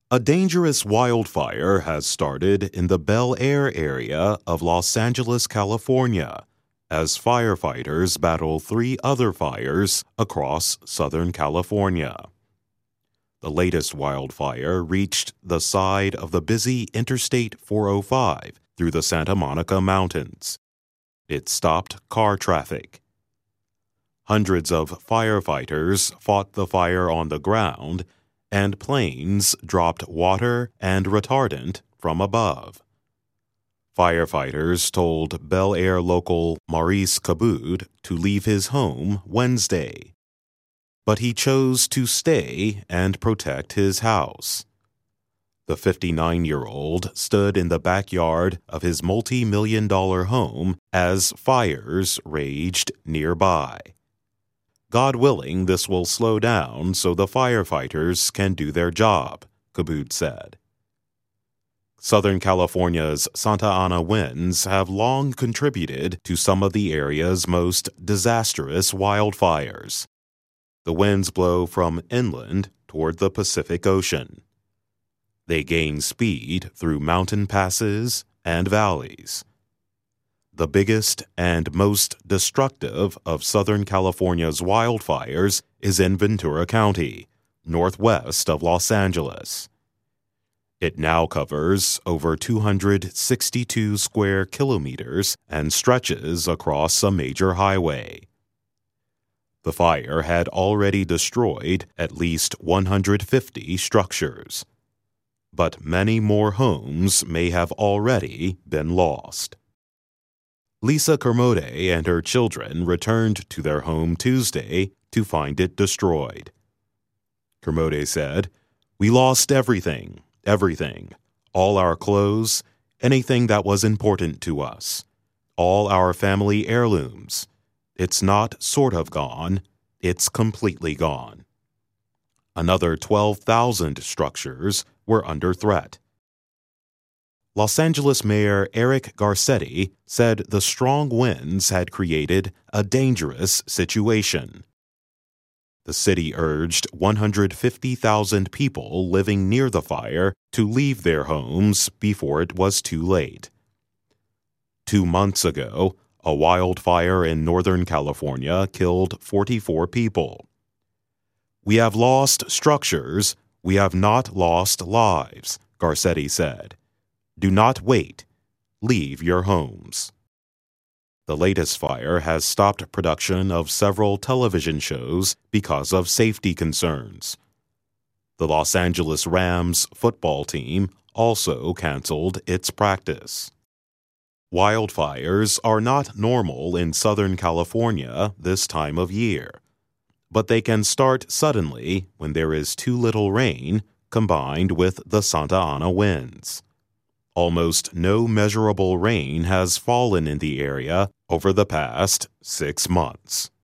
A dangerous wildfire has started in the Bel Air area of Los Angeles, California, as firefighters battle three other fires across Southern California. The latest wildfire reached the side of the busy Interstate 405 through the Santa Monica Mountains. It stopped car traffic. Hundreds of firefighters fought the fire on the ground, and planes dropped water and retardant from above. Firefighters told Bel Air local Maurice Cabood to leave his home Wednesday, but he chose to stay and protect his house. The 59-year-old stood in the backyard of his multi-million-dollar home as fires raged nearby. God willing, this will slow down so the firefighters can do their job, Cabood said. Southern California's Santa Ana winds have long contributed to some of the area's most disastrous wildfires. The winds blow from inland toward the Pacific Ocean. They gain speed through mountain passes and valleys. The biggest and most destructive of Southern California's wildfires is in Ventura County, northwest of Los Angeles. It now covers over 262 square kilometers and stretches across a major highway. The fire had already destroyed at least 150 structures, but many more homes may have already been lost. Lisa Kermode and her children returned to their home Tuesday to find it destroyed. Kermode said, "We lost everything, all our clothes, anything that was important to us, all our family heirlooms. It's not sort of gone, it's completely gone." Another 12,000 structures were under threat. Los Angeles Mayor Eric Garcetti said the strong winds had created a dangerous situation. The city urged 150,000 people living near the fire to leave their homes before it was too late. 2 months ago, a wildfire in Northern California killed 44 people. "We have lost structures, we have not lost lives," Garcetti said. "Do not wait. Leave your homes." The latest fire has stopped production of several television shows because of safety concerns. The Los Angeles Rams football team also canceled its practice. Wildfires are not normal in Southern California this time of year, but they can start suddenly when there is too little rain combined with the Santa Ana winds. Almost no measurable rain has fallen in the area over the past 6 months.